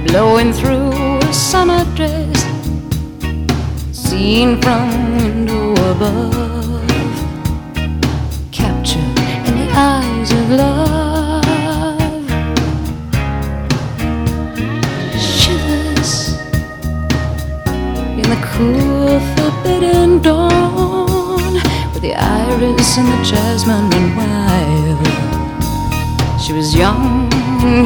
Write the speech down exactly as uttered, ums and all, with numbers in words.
blowing through a summer dress, seen from window above, captured in the eyes of love. Shivers in the cool, forbidden dawn, where the iris and the jasmine run wild. She was young